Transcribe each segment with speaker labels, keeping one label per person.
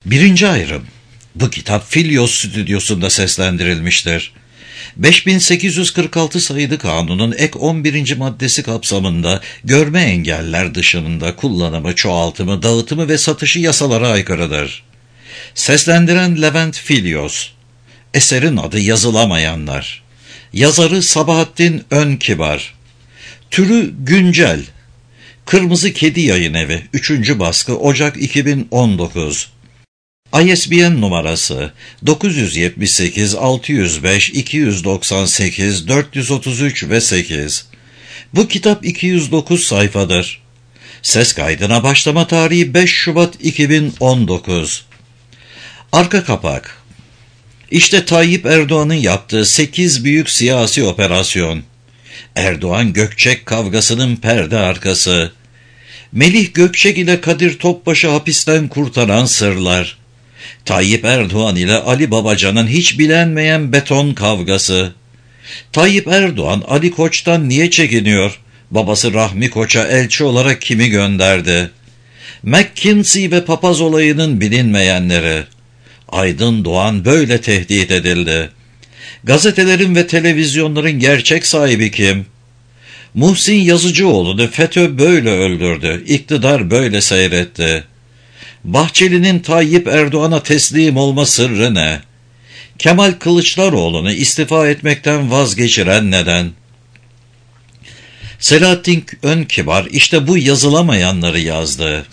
Speaker 1: Birinci ayrım. Bu kitap Filyos stüdyosunda seslendirilmiştir. 5846 sayılı kanunun ek 11. maddesi kapsamında görme engeller dışında kullanımı, çoğaltımı, dağıtımı ve satışı yasalara aykırıdır. Seslendiren Levent Filyos. Eserin adı Yazılamayanlar. Yazarı Sabahattin Önkibar. Türü güncel. Kırmızı Kedi Yayınevi 3. baskı Ocak 2019. ISBN numarası 978 605 298 433 ve 8. Bu kitap 209 sayfadır. Ses kaydına başlama tarihi 5 Şubat 2019. Arka kapak. İşte Tayyip Erdoğan'ın yaptığı 8 büyük siyasi operasyon. Erdoğan Gökçek kavgasının perde arkası. Melih Gökçek ile Kadir Topbaş'ı hapisten kurtaran sırlar. Tayyip Erdoğan ile Ali Babacan'ın hiç bilinmeyen beton kavgası. Tayyip Erdoğan Ali Koç'tan niye çekiniyor? Babası Rahmi Koç'a elçi olarak kimi gönderdi? McKinsey ve papaz olayının bilinmeyenleri. Aydın Doğan böyle tehdit edildi. Gazetelerin ve televizyonların gerçek sahibi kim? Muhsin Yazıcıoğlu'nu FETÖ böyle öldürdü, iktidar böyle seyretti. Bahçeli'nin Tayyip Erdoğan'a teslim olma sırrı ne? Kemal Kılıçdaroğlu'nu istifa etmekten vazgeçiren neden? Selahattin Önkibar işte bu yazılamayanları yazdı.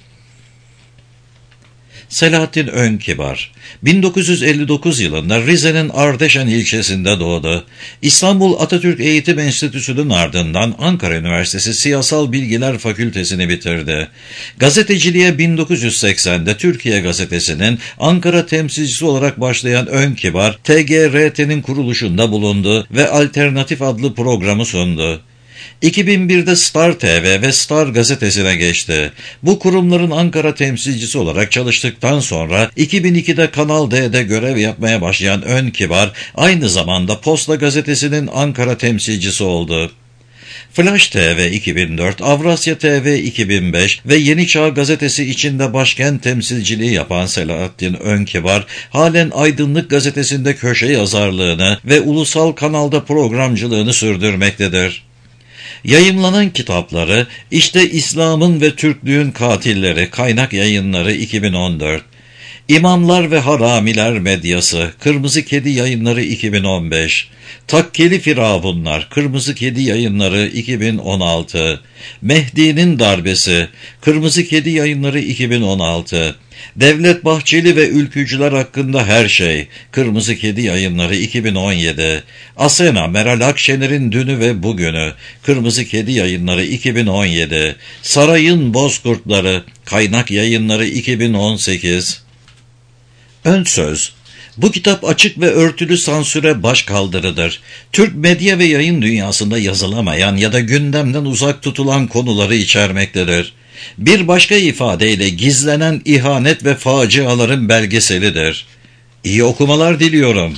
Speaker 1: Selahattin Önkibar, 1959 yılında Rize'nin Ardeşen ilçesinde doğdu. İstanbul Atatürk Eğitim Enstitüsü'nün ardından Ankara Üniversitesi Siyasal Bilgiler Fakültesini bitirdi. Gazeteciliğe 1980'de Türkiye Gazetesi'nin Ankara temsilcisi olarak başlayan Önkibar, TGRT'nin kuruluşunda bulundu ve Alternatif adlı programı sundu. 2001'de Star TV ve Star gazetesine geçti. Bu kurumların Ankara temsilcisi olarak çalıştıktan sonra 2002'de Kanal D'de görev yapmaya başlayan Önkibar, aynı zamanda Posta gazetesinin Ankara temsilcisi oldu. Flash TV 2004, Avrasya TV 2005 ve Yeni Çağ gazetesi içinde başkent temsilciliği yapan Selahattin Önkibar, halen Aydınlık gazetesinde köşe yazarlığını ve ulusal kanalda programcılığını sürdürmektedir. Yayımlanan kitapları İşte İslam'ın ve Türklüğün Katilleri, Kaynak Yayınları 2014, İmamlar ve Haramiler Medyası, Kırmızı Kedi Yayınları 2015, Takkeli Firavunlar, Kırmızı Kedi Yayınları 2016, Mehdi'nin Darbesi, Kırmızı Kedi Yayınları 2016, Devlet Bahçeli ve Ülkücüler Hakkında Her Şey, Kırmızı Kedi Yayınları 2017, Asena Meral Akşener'in Dünü ve Bugünü, Kırmızı Kedi Yayınları 2017, Sarayın Bozkurtları, Kaynak Yayınları 2018. Ön söz. Bu kitap açık ve örtülü sansüre başkaldırıdır. Türk medya ve yayın dünyasında yazılamayan ya da gündemden uzak tutulan konuları içermektedir. Bir başka ifadeyle gizlenen ihanet ve faciaların belgeselidir. İyi okumalar diliyorum.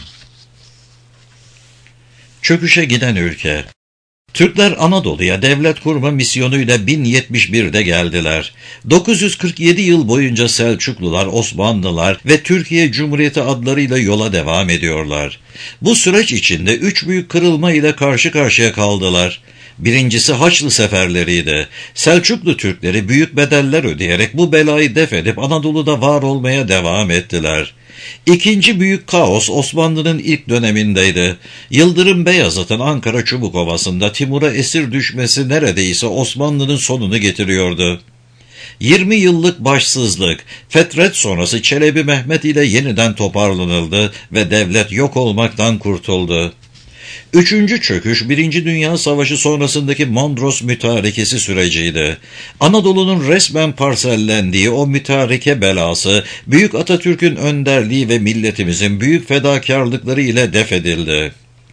Speaker 1: Çöküşe giden ülke. Türkler Anadolu'ya devlet kurma misyonuyla 1071'de geldiler. 947 yıl boyunca Selçuklular, Osmanlılar ve Türkiye Cumhuriyeti adlarıyla yola devam ediyorlar. Bu süreç içinde 3 büyük kırılma ile karşı karşıya kaldılar. Birincisi Haçlı seferleriydi. Selçuklu Türkleri büyük bedeller ödeyerek bu belayı def edip Anadolu'da var olmaya devam ettiler. İkinci büyük kaos Osmanlı'nın ilk dönemindeydi. Yıldırım Beyazıt'ın Ankara Çubukovası'nda Timur'a esir düşmesi neredeyse Osmanlı'nın sonunu getiriyordu. 20 yıllık başsızlık, fetret sonrası Çelebi Mehmet ile yeniden toparlanıldı ve devlet yok olmaktan kurtuldu. Üçüncü çöküş, Birinci Dünya Savaşı sonrasındaki Mondros mütarekesi süreciydi. Anadolu'nun resmen parsellendiği o mütareke belası, Büyük Atatürk'ün önderliği ve milletimizin büyük fedakarlıkları ile defedildi.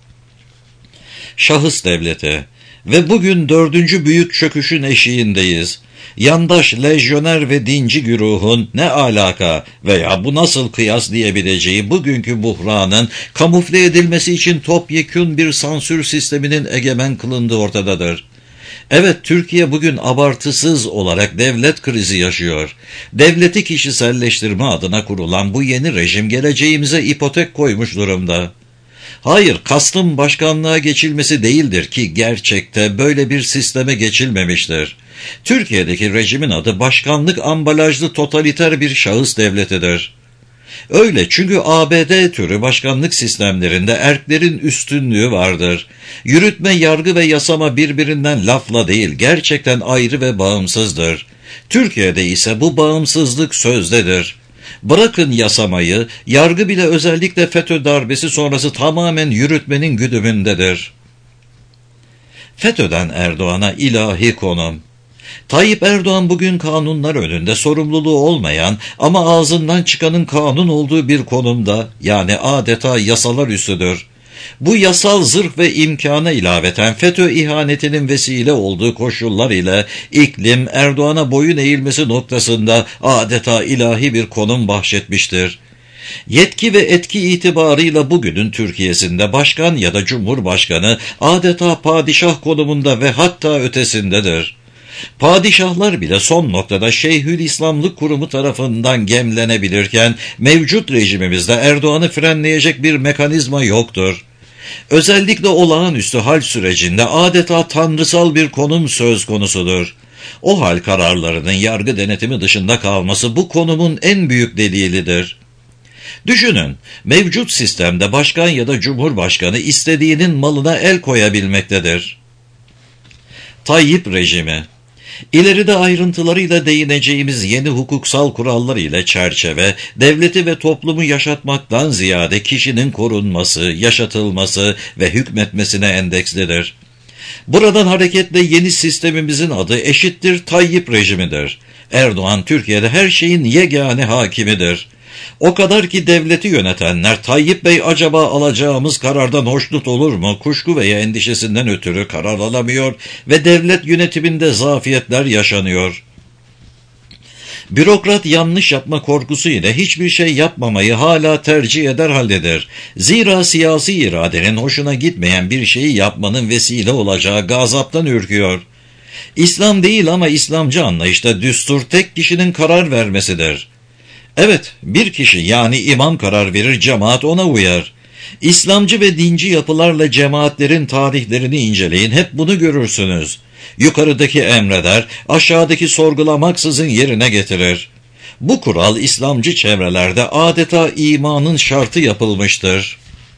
Speaker 1: Şahıs devleti ve bugün 4. büyük çöküşün eşiğindeyiz. Yandaş, lejyoner ve dinci güruhun ne alaka veya bu nasıl kıyas diyebileceği bugünkü buhranın kamufle edilmesi için topyekün bir sansür sisteminin egemen kılındığı ortadadır. Evet, Türkiye bugün abartısız olarak devlet krizi yaşıyor. Devleti kişiselleştirme adına kurulan bu yeni rejim geleceğimize ipotek koymuş durumda. Hayır, kastım başkanlığa geçilmesi değildir ki gerçekte böyle bir sisteme geçilmemiştir. Türkiye'deki rejimin adı başkanlık ambalajlı totaliter bir şahıs devletidir. Öyle, çünkü ABD türü başkanlık sistemlerinde erklerin üstünlüğü vardır. Yürütme, yargı ve yasama birbirinden lafla değil, gerçekten ayrı ve bağımsızdır. Türkiye'de ise bu bağımsızlık sözdedir. Bırakın yasamayı, yargı bile özellikle FETÖ darbesi sonrası tamamen yürütmenin güdümündedir. FETÖ'den Erdoğan'a ilahi konum. Tayyip Erdoğan bugün kanunlar önünde sorumluluğu olmayan ama ağzından çıkanın kanun olduğu bir konumda, yani adeta yasalar üstüdür. Bu yasal zırh ve imkana ilaveten FETÖ ihanetinin vesile olduğu koşullar ile iklim Erdoğan'a boyun eğilmesi noktasında adeta ilahi bir konum bahşetmiştir. Yetki ve etki itibarıyla bugünün Türkiye'sinde başkan ya da cumhurbaşkanı adeta padişah konumunda ve hatta ötesindedir. Padişahlar bile son noktada Şeyhülislamlık Kurumu tarafından gemlenebilirken mevcut rejimimizde Erdoğan'ı frenleyecek bir mekanizma yoktur. Özellikle olağanüstü hal sürecinde adeta tanrısal bir konum söz konusudur. O hal kararlarının yargı denetimi dışında kalması bu konumun en büyük delilidir. Düşünün, mevcut sistemde başkan ya da cumhurbaşkanı istediğinin malına el koyabilmektedir. Tayyip rejimi. İleride ayrıntılarıyla değineceğimiz yeni hukuksal kurallar ile çerçeve, devleti ve toplumu yaşatmaktan ziyade kişinin korunması, yaşatılması ve hükmetmesine endekslidir. Buradan hareketle yeni sistemimizin adı eşittir Tayyip rejimidir. Erdoğan Türkiye'de her şeyin yegane hakimidir. O kadar ki devleti yönetenler Tayyip Bey acaba alacağımız karardan hoşnut olur mu kuşku veya endişesinden ötürü karar alamıyor ve devlet yönetiminde zafiyetler yaşanıyor. Bürokrat yanlış yapma korkusu ile hiçbir şey yapmamayı hala tercih eder haldedir. Zira siyasi iradenin hoşuna gitmeyen bir şeyi yapmanın vesile olacağı gazaptan ürküyor. İslam değil ama İslamcı anlayışta düstur tek kişinin karar vermesidir. Evet, bir kişi yani imam karar verir, cemaat ona uyar. İslamcı ve dinci yapılarla cemaatlerin tarihlerini inceleyin, hep bunu görürsünüz. Yukarıdaki emreder, aşağıdaki sorgulamaksızın yerine getirir. Bu kural İslamcı çevrelerde adeta imanın şartı yapılmıştır.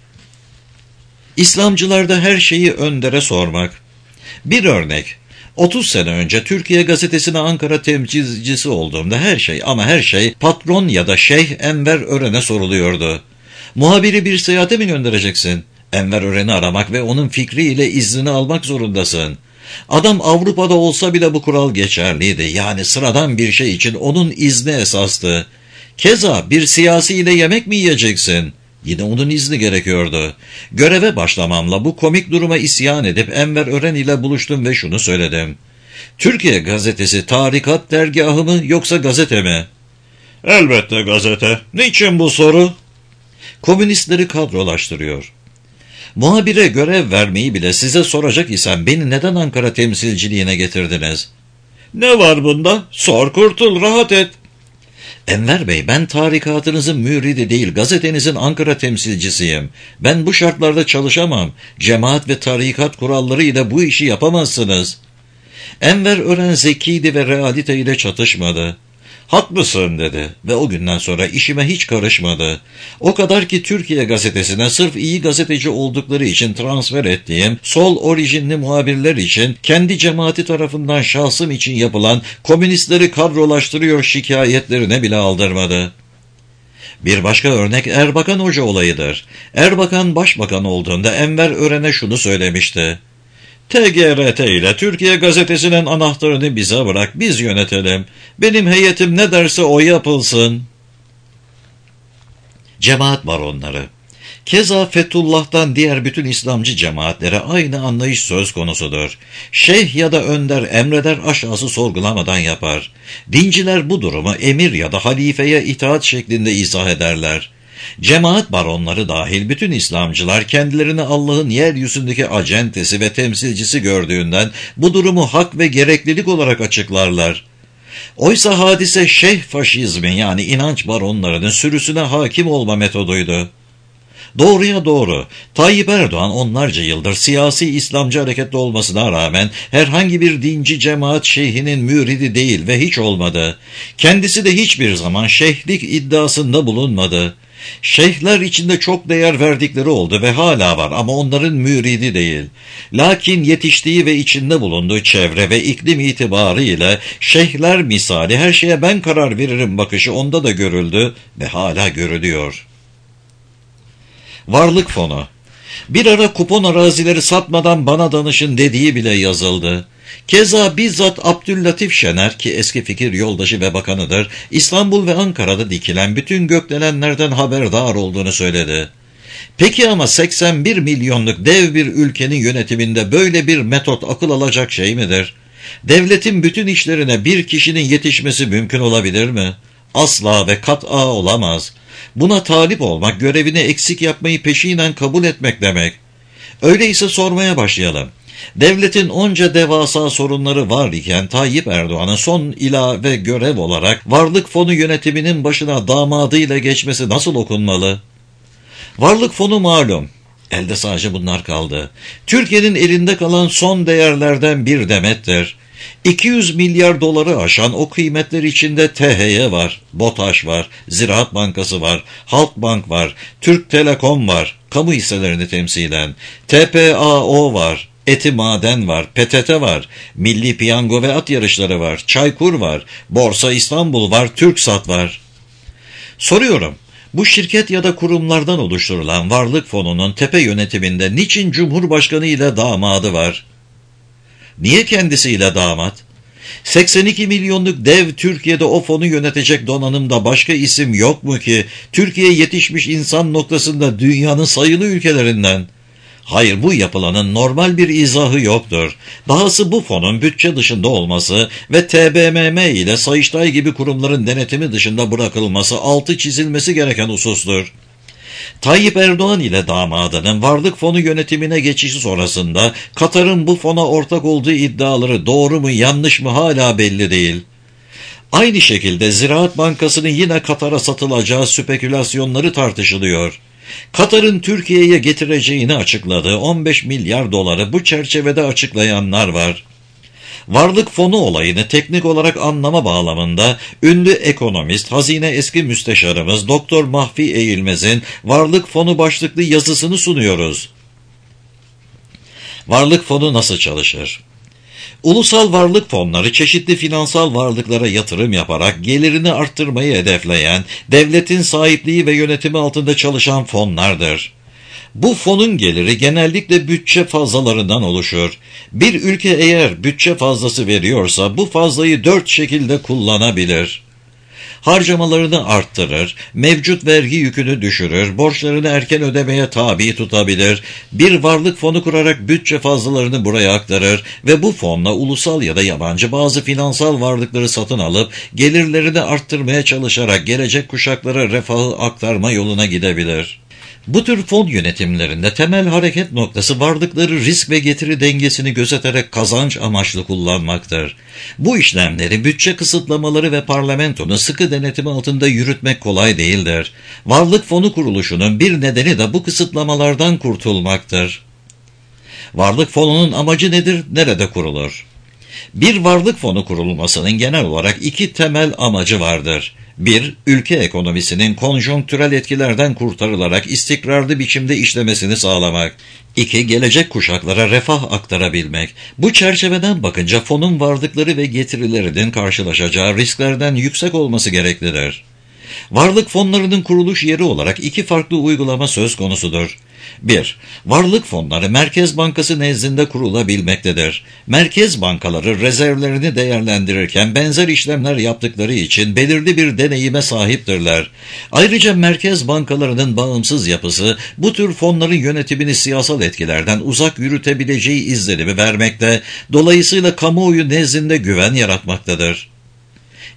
Speaker 1: İslamcılarda her şeyi öndere sormak. Bir örnek. 30 sene önce Türkiye Gazetesi'ne Ankara temsilcisi olduğumda her şey patron ya da Şeyh Enver Ören'e soruluyordu. Muhabiri bir seyahate mi göndereceksin? Enver Ören'i aramak ve onun fikriyle iznini almak zorundasın. Adam Avrupa'da olsa bile bu kural geçerliydi. Yani sıradan bir şey için onun izni esastı. Keza bir siyasiyle yemek mi yiyeceksin? Yine onun izni gerekiyordu. Göreve başlamamla bu komik duruma isyan edip Enver Ören ile buluştum ve şunu söyledim. Türkiye Gazetesi tarikat dergahı mı yoksa gazete mi? Elbette gazete. Niçin bu soru? Komünistleri kadrolaştırıyor. Muhabire görev vermeyi bile size soracak isem beni neden Ankara temsilciliğine getirdiniz? Ne var bunda? Sor kurtul, rahat et. Enver Bey, ben tarikatınızın müridi değil, gazetenizin Ankara temsilcisiyim. Ben bu şartlarda çalışamam. Cemaat ve tarikat kuralları ile bu işi yapamazsınız. Enver Ören zekiydi ve realite ile çatışmadı. Haklısın dedi ve o günden sonra işime hiç karışmadı. O kadar ki Türkiye Gazetesi'ne sırf iyi gazeteci oldukları için transfer ettiğim sol orijinli muhabirler için kendi cemaati tarafından şahsım için yapılan komünistleri kadrolaştırıyor şikayetlerine bile aldırmadı. Bir başka örnek Erbakan Hoca olayıdır. Erbakan başbakan olduğunda Enver Ören'e şunu söylemişti. TGRT ile Türkiye Gazetesi'nin anahtarını bize bırak, biz yönetelim. Benim heyetim ne derse o yapılsın. Cemaat baronları. Keza Fethullah'tan diğer bütün İslamcı cemaatlere aynı anlayış söz konusudur. Şeyh ya da önder emreder, aşağısı sorgulamadan yapar. Dinciler bu durumu emir ya da halifeye itaat şeklinde izah ederler. Cemaat baronları dahil bütün İslamcılar kendilerini Allah'ın yeryüzündeki acentesi ve temsilcisi gördüğünden bu durumu hak ve gereklilik olarak açıklarlar. Oysa hadise şeyh faşizmi yani inanç baronlarının sürüsüne hakim olma metoduydu. Doğruya doğru, Tayyip Erdoğan onlarca yıldır siyasi İslamcı hareketli olmasına rağmen herhangi bir dinci cemaat şeyhinin müridi değil ve hiç olmadı. Kendisi de hiçbir zaman şeyhlik iddiasında bulunmadı. Şeyhler içinde çok değer verdikleri oldu ve hala var ama onların müridi değil. Lakin yetiştiği ve içinde bulunduğu çevre ve iklim itibarıyla şeyhler misali her şeye ben karar veririm bakışı onda da görüldü ve hala görülüyor. Varlık fonu. Bir ara kupon arazileri satmadan bana danışın dediği bile yazıldı. Keza bizzat Abdüllatif Şener ki eski fikir yoldaşı ve bakanıdır, İstanbul ve Ankara'da dikilen bütün gökdelenlerden haberdar olduğunu söyledi. Peki ama 81 milyonluk dev bir ülkenin yönetiminde böyle bir metot akıl alacak şey midir? Devletin bütün işlerine bir kişinin yetişmesi mümkün olabilir mi? Asla ve kat'a olamaz. Buna talip olmak, görevini eksik yapmayı peşinen kabul etmek demek. Öyleyse sormaya başlayalım. Devletin onca devasa sorunları var iken Tayyip Erdoğan'ın son ilave görev olarak Varlık Fonu yönetiminin başına damadıyla geçmesi nasıl okunmalı? Varlık Fonu malum. Elde sadece bunlar kaldı. Türkiye'nin elinde kalan son değerlerden bir demettir. 200 milyar doları aşan o kıymetler içinde THY var, BOTAŞ var, Ziraat Bankası var, Halkbank var, Türk Telekom var, kamu hisselerini temsilen, TPAO var, Eti Maden var, PTT var, Milli Piyango ve At Yarışları var, Çaykur var, Borsa İstanbul var, TürkSat var. Soruyorum, bu şirket ya da kurumlardan oluşturulan Varlık Fonu'nun tepe yönetiminde niçin Cumhurbaşkanı ile damadı var? Niye kendisiyle damat? 82 milyonluk dev Türkiye'de o fonu yönetecek donanımda başka isim yok mu ki Türkiye yetişmiş insan noktasında dünyanın sayılı ülkelerinden? Hayır, bu yapılanın normal bir izahı yoktur. Dahası bu fonun bütçe dışında olması ve TBMM ile Sayıştay gibi kurumların denetimi dışında bırakılması altı çizilmesi gereken husustur. Tayyip Erdoğan ile damadının Varlık Fonu yönetimine geçişi sonrasında Katar'ın bu fona ortak olduğu iddiaları doğru mu yanlış mı hala belli değil. Aynı şekilde Ziraat Bankası'nın yine Katar'a satılacağı spekülasyonları tartışılıyor. Katar'ın Türkiye'ye getireceğini açıkladığı 15 milyar doları bu çerçevede açıklayanlar var. Varlık Fonu olayını teknik olarak anlama bağlamında ünlü ekonomist, hazine eski müsteşarımız Doktor Mahfi Eğilmez'in Varlık Fonu başlıklı yazısını sunuyoruz. Varlık Fonu nasıl çalışır? Ulusal varlık fonları çeşitli finansal varlıklara yatırım yaparak gelirini arttırmayı hedefleyen, devletin sahipliği ve yönetimi altında çalışan fonlardır. Bu fonun geliri genellikle bütçe fazlalarından oluşur. Bir ülke eğer bütçe fazlası veriyorsa bu fazlayı 4 şekilde kullanabilir. Harcamalarını arttırır, mevcut vergi yükünü düşürür, borçlarını erken ödemeye tabi tutabilir, bir varlık fonu kurarak bütçe fazlalarını buraya aktarır ve bu fonla ulusal ya da yabancı bazı finansal varlıkları satın alıp gelirlerini arttırmaya çalışarak gelecek kuşaklara refahı aktarma yoluna gidebilir. Bu tür fon yönetimlerinde temel hareket noktası varlıkları risk ve getiri dengesini gözeterek kazanç amaçlı kullanmaktır. Bu işlemleri bütçe kısıtlamaları ve parlamentonun sıkı denetimi altında yürütmek kolay değildir. Varlık fonu kuruluşunun bir nedeni de bu kısıtlamalardan kurtulmaktır. Varlık fonunun amacı nedir, nerede kurulur? Bir varlık fonu kurulmasının genel olarak iki temel amacı vardır. 1. Ülke ekonomisinin konjonktürel etkilerden kurtarılarak istikrarlı biçimde işlemesini sağlamak. 2. Gelecek kuşaklara refah aktarabilmek. Bu çerçeveden bakınca fonun varlıkları ve getirilerinin karşılaşacağı risklerden yüksek olması gereklidir. Varlık fonlarının kuruluş yeri olarak iki farklı uygulama söz konusudur. 1. Varlık fonları Merkez Bankası nezdinde kurulabilmektedir. Merkez bankaları rezervlerini değerlendirirken benzer işlemler yaptıkları için belirli bir deneyime sahiptirler. Ayrıca merkez bankalarının bağımsız yapısı bu tür fonların yönetimini siyasal etkilerden uzak yürütebileceği izlenimi vermekte, dolayısıyla kamuoyu nezdinde güven yaratmaktadır.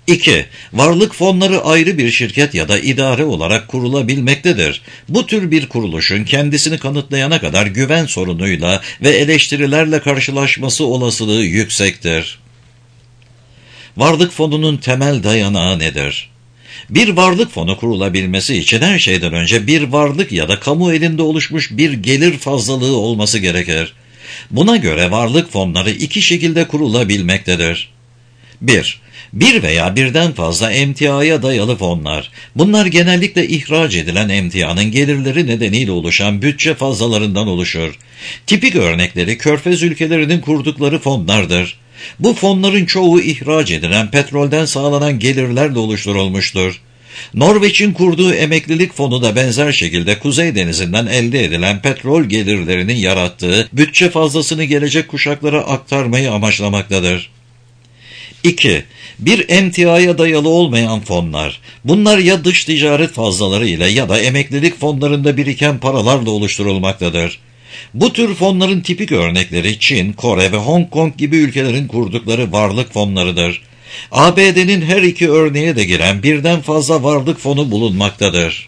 Speaker 1: 2. Varlık fonları ayrı bir şirket ya da idare olarak kurulabilmektedir. Bu tür bir kuruluşun kendisini kanıtlayana kadar güven sorunuyla ve eleştirilerle karşılaşması olasılığı yüksektir. Varlık fonunun temel dayanağı nedir? Bir varlık fonu kurulabilmesi için her şeyden önce bir varlık ya da kamu elinde oluşmuş bir gelir fazlalığı olması gerekir. Buna göre varlık fonları iki şekilde kurulabilmektedir. 1. Bir veya birden fazla emtiaya dayalı fonlar. Bunlar genellikle ihraç edilen emtianın gelirleri nedeniyle oluşan bütçe fazlalarından oluşur. Tipik örnekleri Körfez ülkelerinin kurdukları fonlardır. Bu fonların çoğu ihraç edilen petrolden sağlanan gelirlerle oluşturulmuştur. Norveç'in kurduğu emeklilik fonu da benzer şekilde Kuzey Denizi'nden elde edilen petrol gelirlerinin yarattığı bütçe fazlasını gelecek kuşaklara aktarmayı amaçlamaktadır. 2. Bir emtiaya dayalı olmayan fonlar. Bunlar ya dış ticaret fazlaları ile ya da emeklilik fonlarında biriken paralarla oluşturulmaktadır. Bu tür fonların tipik örnekleri Çin, Kore ve Hong Kong gibi ülkelerin kurdukları varlık fonlarıdır. ABD'nin her iki örneğe de giren birden fazla varlık fonu bulunmaktadır.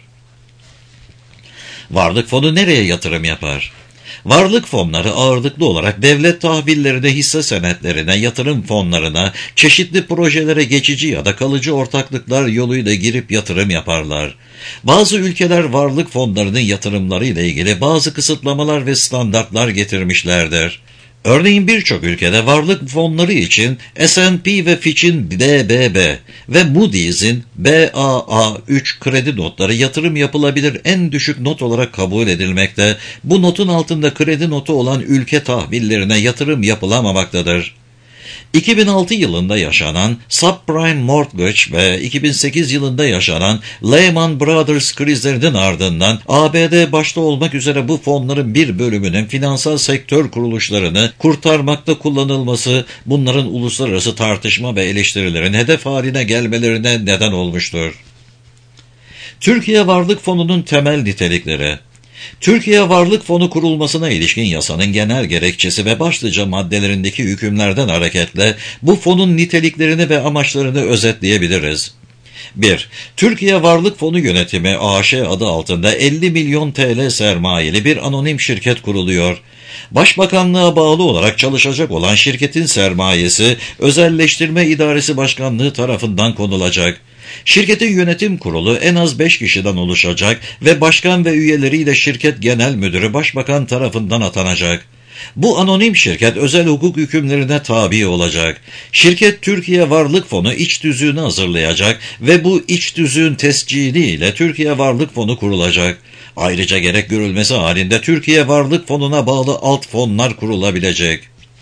Speaker 1: Varlık fonu nereye yatırım yapar? Varlık fonları ağırlıklı olarak devlet tahvillerine, hisse senetlerine, yatırım fonlarına, çeşitli projelere geçici ya da kalıcı ortaklıklar yoluyla girip yatırım yaparlar. Bazı ülkeler varlık fonlarının yatırımları ile ilgili bazı kısıtlamalar ve standartlar getirmişlerdir. Örneğin birçok ülkede varlık fonları için S&P ve Fitch'in BBB ve Moody's'in Baa3 kredi notları yatırım yapılabilir en düşük not olarak kabul edilmekte, bu notun altında kredi notu olan ülke tahvillerine yatırım yapılamamaktadır. 2006 yılında yaşanan subprime mortgage ve 2008 yılında yaşanan Lehman Brothers krizlerinin ardından ABD başta olmak üzere bu fonların bir bölümünün finansal sektör kuruluşlarını kurtarmakta kullanılması bunların uluslararası tartışma ve eleştirilerin hedef haline gelmelerine neden olmuştur. Türkiye Varlık Fonu'nun temel nitelikleri. Türkiye Varlık Fonu kurulmasına ilişkin yasanın genel gerekçesi ve başlıca maddelerindeki hükümlerden hareketle bu fonun niteliklerini ve amaçlarını özetleyebiliriz. 1. Türkiye Varlık Fonu Yönetimi AŞ adı altında 50 milyon TL sermayeli bir anonim şirket kuruluyor. Başbakanlığa bağlı olarak çalışacak olan şirketin sermayesi Özelleştirme İdaresi Başkanlığı tarafından konulacak. Şirketin yönetim kurulu en az 5 kişiden oluşacak ve başkan ve üyeleriyle şirket genel müdürü başbakan tarafından atanacak. Bu anonim şirket özel hukuk hükümlerine tabi olacak. Şirket Türkiye Varlık Fonu iç tüzüğünü hazırlayacak ve bu iç tüzüğün tescili ile Türkiye Varlık Fonu kurulacak. Ayrıca gerek görülmesi halinde Türkiye Varlık Fonu'na bağlı alt fonlar kurulabilecek.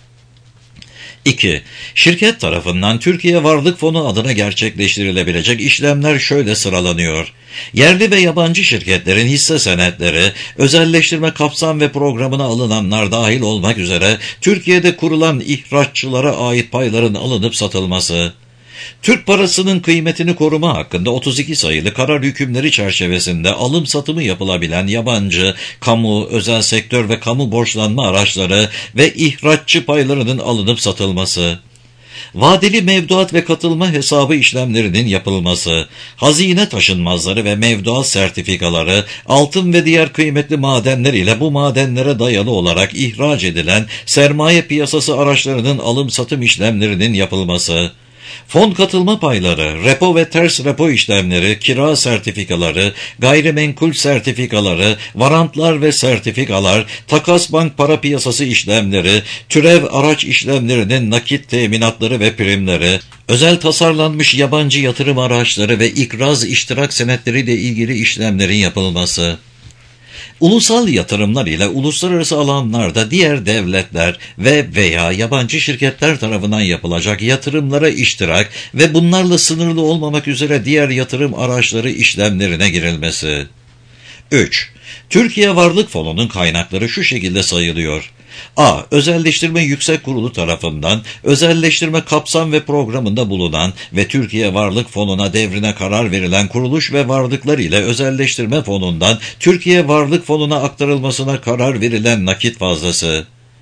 Speaker 1: 2. Şirket tarafından Türkiye Varlık Fonu adına gerçekleştirilebilecek işlemler şöyle sıralanıyor. Yerli ve yabancı şirketlerin hisse senetleri, özelleştirme kapsam ve programına alınanlar dahil olmak üzere Türkiye'de kurulan ihraççılara ait payların alınıp satılması. Türk parasının kıymetini koruma hakkında 32 sayılı karar hükümleri çerçevesinde alım satımı yapılabilen yabancı, kamu, özel sektör ve kamu borçlanma araçları ve ihraççı paylarının alınıp satılması. Vadeli mevduat ve katılma hesabı işlemlerinin yapılması, hazine taşınmazları ve mevduat sertifikaları, altın ve diğer kıymetli madenler ile bu madenlere dayalı olarak ihraç edilen sermaye piyasası araçlarının alım-satım işlemlerinin yapılması, fon katılma payları, repo ve ters repo işlemleri, kira sertifikaları, gayrimenkul sertifikaları, varantlar ve sertifikalar, takas bank para piyasası işlemleri, türev araç işlemlerinin nakit teminatları ve primleri, özel tasarlanmış yabancı yatırım araçları ve ikraz iştirak senetleriyle ilgili işlemlerin yapılması. Ulusal yatırımlar ile uluslararası alanlarda diğer devletler ve veya yabancı şirketler tarafından yapılacak yatırımlara iştirak ve bunlarla sınırlı olmamak üzere diğer yatırım araçları işlemlerine girilmesi. 3. Türkiye Varlık Fonu'nun kaynakları şu şekilde sayılıyor. A. Özelleştirme Yüksek Kurulu tarafından özelleştirme kapsam ve programında bulunan ve Türkiye Varlık Fonu'na devrine karar verilen kuruluş ve varlıklar ile özelleştirme fonundan Türkiye Varlık Fonu'na aktarılmasına karar verilen nakit fazlası.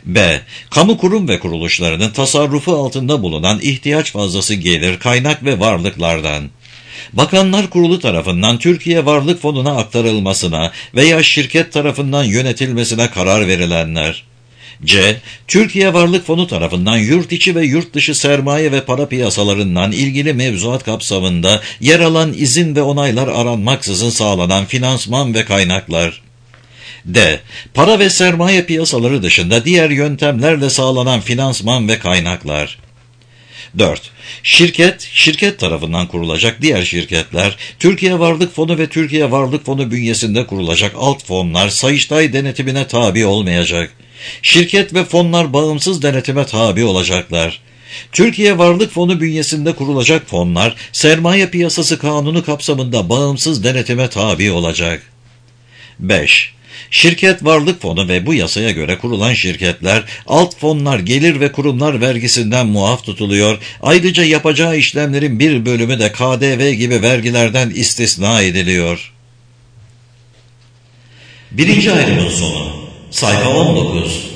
Speaker 1: B. Kamu kurum ve kuruluşlarının tasarrufu altında bulunan ihtiyaç fazlası gelir, kaynak ve varlıklardan. Bakanlar Kurulu tarafından Türkiye Varlık Fonu'na aktarılmasına veya şirket tarafından yönetilmesine karar verilenler. C. Türkiye Varlık Fonu tarafından yurt içi ve yurt dışı sermaye ve para piyasalarından ilgili mevzuat kapsamında yer alan izin ve onaylar aranmaksızın sağlanan finansman ve kaynaklar. D. Para ve sermaye piyasaları dışında diğer yöntemlerle sağlanan finansman ve kaynaklar. 4. Şirket tarafından kurulacak diğer şirketler, Türkiye Varlık Fonu ve Türkiye Varlık Fonu bünyesinde kurulacak alt fonlar Sayıştay denetimine tabi olmayacak. Şirket ve fonlar bağımsız denetime tabi olacaklar. Türkiye Varlık Fonu bünyesinde kurulacak fonlar, Sermaye Piyasası Kanunu kapsamında bağımsız denetime tabi olacak. 5. Şirket Varlık Fonu ve bu yasaya göre kurulan şirketler, alt fonlar gelir ve kurumlar vergisinden muaf tutuluyor, ayrıca yapacağı işlemlerin bir bölümü de KDV gibi vergilerden istisna ediliyor. Birinci ayrımın sonu. Sayfa 19.